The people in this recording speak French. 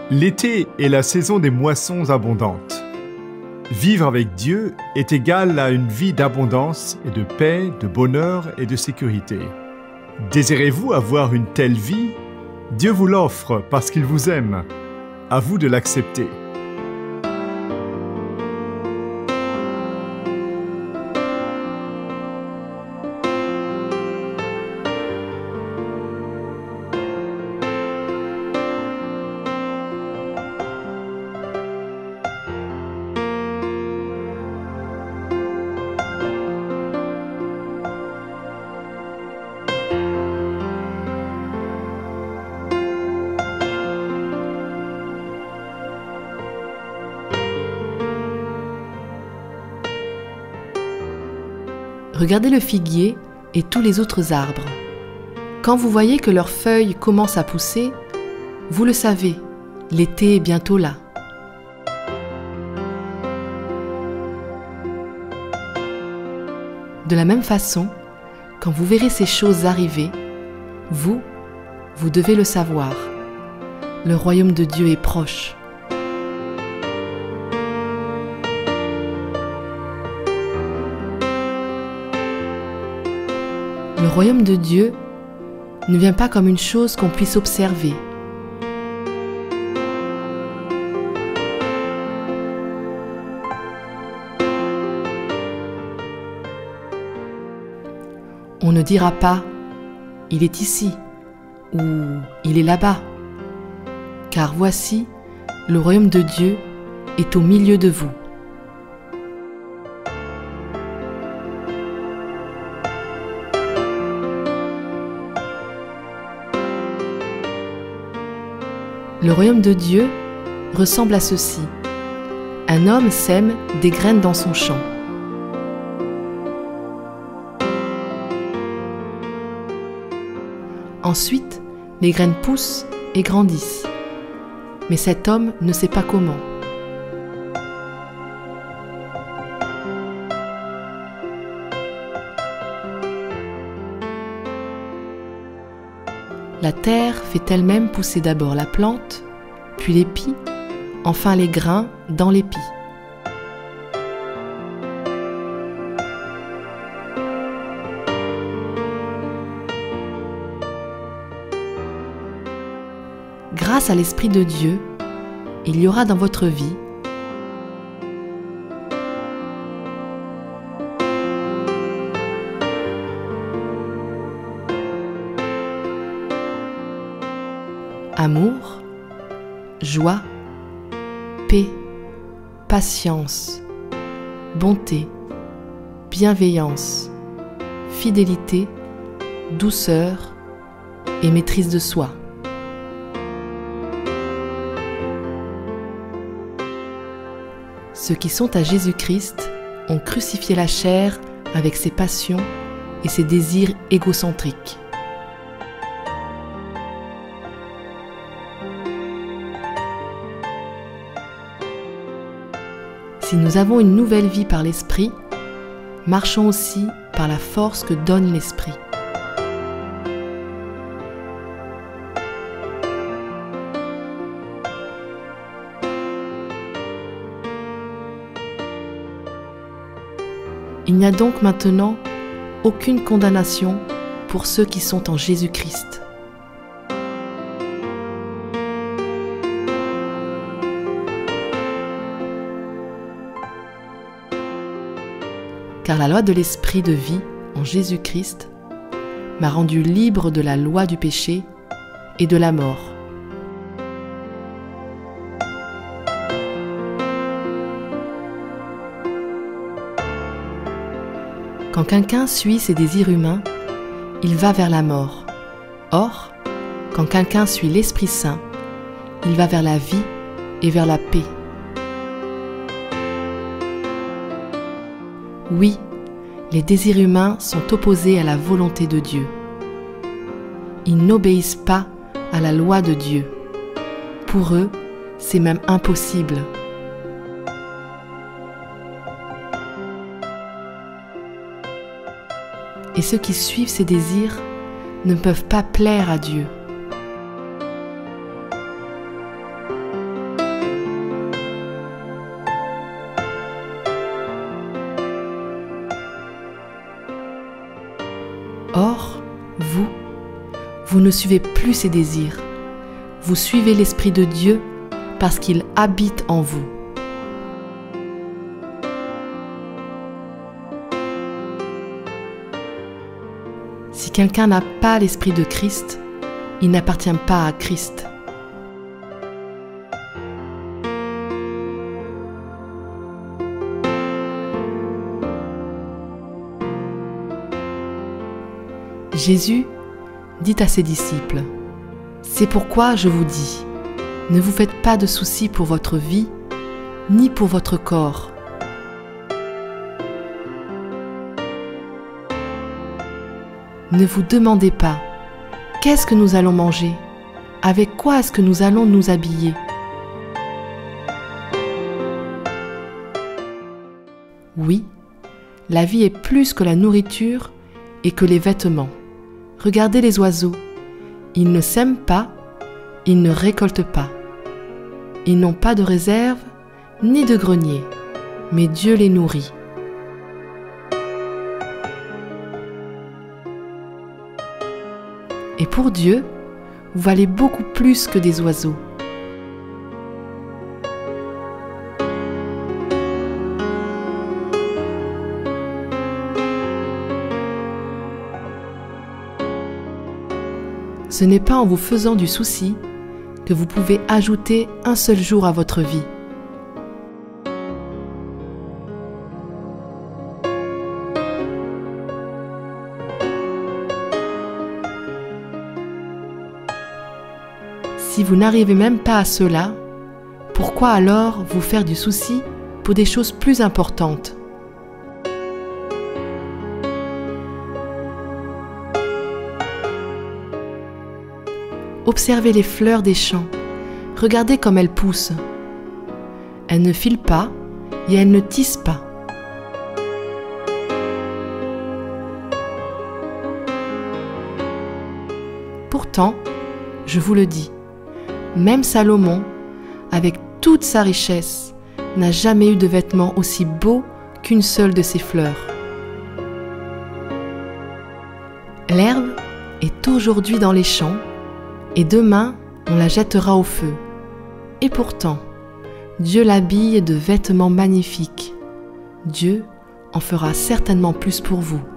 L'été est la saison des moissons abondantes. Vivre avec Dieu est égal à une vie d'abondance et de paix, de bonheur et de sécurité. Désirez-vous avoir une telle vie? Dieu vous l'offre parce qu'il vous aime. À vous de l'accepter. Regardez le figuier et tous les autres arbres. Quand vous voyez que leurs feuilles commencent à pousser, vous le savez, l'été est bientôt là. De la même façon, quand vous verrez ces choses arriver, vous devez le savoir. Le royaume de Dieu est proche. Le royaume de Dieu ne vient pas comme une chose qu'on puisse observer. On ne dira pas « il est ici » ou « il est là-bas », car voici, le royaume de Dieu est au milieu de vous. Le royaume de Dieu ressemble à ceci. Un homme sème des graines dans son champ. Ensuite, les graines poussent et grandissent. Mais cet homme ne sait pas comment. La terre fait elle-même pousser d'abord la plante, puis l'épi, enfin les grains dans l'épi. Grâce à l'Esprit de Dieu, il y aura dans votre vie amour, joie, paix, patience, bonté, bienveillance, fidélité, douceur et maîtrise de soi. Ceux qui sont à Jésus-Christ ont crucifié la chair avec ses passions et ses désirs égocentriques. Si nous avons une nouvelle vie par l'Esprit, marchons aussi par la force que donne l'Esprit. Il n'y a donc maintenant aucune condamnation pour ceux qui sont en Jésus-Christ. Car la loi de l'Esprit de vie en Jésus-Christ m'a rendu libre de la loi du péché et de la mort. Quand quelqu'un suit ses désirs humains, il va vers la mort. Or, quand quelqu'un suit l'Esprit Saint, il va vers la vie et vers la paix. Oui, les désirs humains sont opposés à la volonté de Dieu. Ils n'obéissent pas à la loi de Dieu. Pour eux, c'est même impossible. Et ceux qui suivent ces désirs ne peuvent pas plaire à Dieu. vous ne suivez plus ces désirs. Vous suivez l'Esprit de Dieu parce qu'il habite en vous. Si quelqu'un n'a pas l'Esprit de Christ, il n'appartient pas à Christ. Jésus dit à ses disciples : « C'est pourquoi je vous dis, ne vous faites pas de soucis pour votre vie, ni pour votre corps. Ne vous demandez pas, qu'est-ce que nous allons manger ? Avec quoi est-ce que nous allons nous habiller ? Oui, la vie est plus que la nourriture et que les vêtements. Regardez les oiseaux. Ils ne sèment pas, ils ne récoltent pas. Ils n'ont pas de réserve ni de grenier, mais Dieu les nourrit. Et pour Dieu, vous valez beaucoup plus que des oiseaux. Ce n'est pas en vous faisant du souci que vous pouvez ajouter un seul jour à votre vie. Si vous n'arrivez même pas à cela, pourquoi alors vous faire du souci pour des choses plus importantes ? Observez les fleurs des champs. Regardez comme elles poussent. Elles ne filent pas et elles ne tissent pas. Pourtant, je vous le dis, même Salomon, avec toute sa richesse, n'a jamais eu de vêtements aussi beaux qu'une seule de ces fleurs. L'herbe est aujourd'hui dans les champs, et demain, on la jettera au feu. Et pourtant, Dieu l'habille de vêtements magnifiques. Dieu en fera certainement plus pour vous.